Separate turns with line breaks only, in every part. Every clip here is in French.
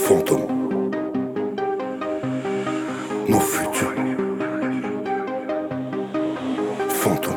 Fantômes. Nos futurs. Fantômes.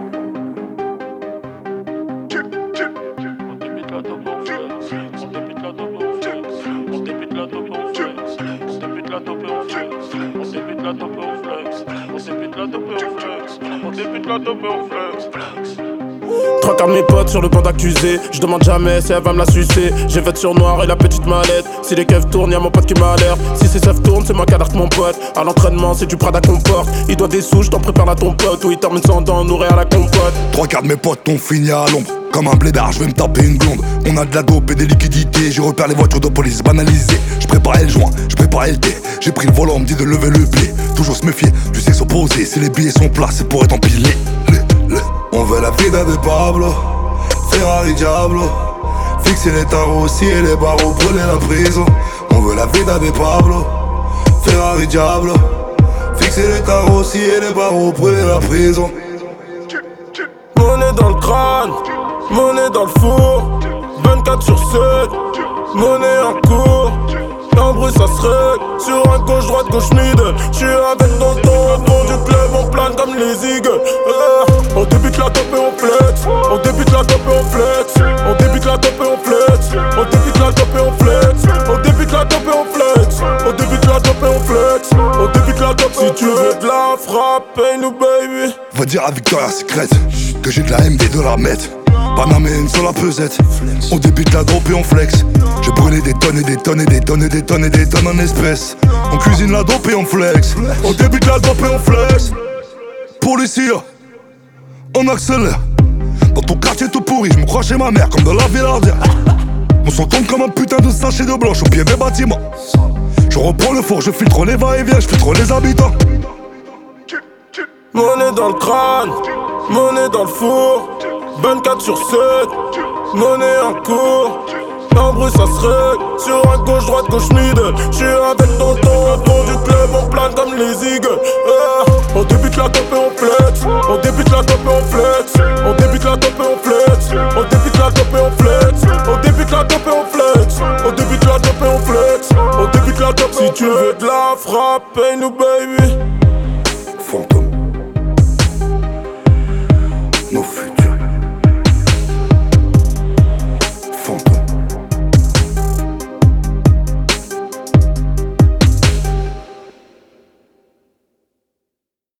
Trois quarts de mes potes sur le banc d'accusé. Je demande jamais si elle va me la sucer. J'ai vêt sur noir et la petite mallette. Si les keufs tournent, y'a mon pote qui m'a l'air. Si ces seufs tournent, c'est moi qui alerte mon pote. À l'entraînement, c'est du Prada qu'on porte. Il doit des sous, je t'en prépare à ton pote. Ou il termine sans dents, nourrir à la compote.
Trois quarts de mes potes ont fini à l'ombre. Comme un blédard, je vais me taper une blonde. On a de la dope et des liquidités. Je repère les voitures de police banalisées. Je préparais le joint, je préparais le thé. J'ai pris le volant, on me dit de lever le pied. Toujours se méfier, tu sais s'opposer. Si les billets sont plats, c'est pour être empilés. On veut la vida de Pablo, Ferrari Diablo. Fixer les tarots aussi et les barreaux, brûler la prison. On veut la vida de Pablo, Ferrari Diablo. Fixer les tarots aussi et les barreaux, brûler la prison.
Monnaie dans le crâne, monnaie dans le four. 24 sur 7, monnaie en cours. L'embrouille ça serait sur un gauche-droite, gauche-mid. J'suis avec tonton au fond du club, on plane comme les eagles. On débute la top et on flex. On débute la top et on flex. On débute la top et on flex. On débute la top et on flex. On débute la top et on flex. On débute la top et on flex. On débute la top. Si tu veux de la frappe, paye-nous baby.
Va dire à Victoria's Secret que j'ai de la MD de la mettre. Panamène sur la pesette. On débute la dope et on flex. J'ai brûlé des tonnes et des tonnes et des tonnes et des tonnes et des tonnes en espèces. On cuisine la dope et on flex. On débute la dope et on flex. Policier, on accélère. Dans ton quartier tout pourri, je me crois chez ma mère comme dans la Villardière. On s'entend comme un putain de sachet de blanche au pied des bâtiments. Je reprends le four, je filtre les va-et-vient, je filtre les habitants.
Monnaie dans le crâne, monnaie dans le four. 24 sur 7, monnaie en cours. L'embrouille ça serait sur un gauche-droite, gauche-mid. J'suis avec tonton au fond du club, on plane comme les eagles. On débute la top et on flex. On débute la top et on flex. On débute la top et on flex. On débute la top et on flex. On débute la top et on flex. On débute la top et on flex. On débute la top. Si tu veux de la frappe, paye-nous baby.
Fantômes. Nos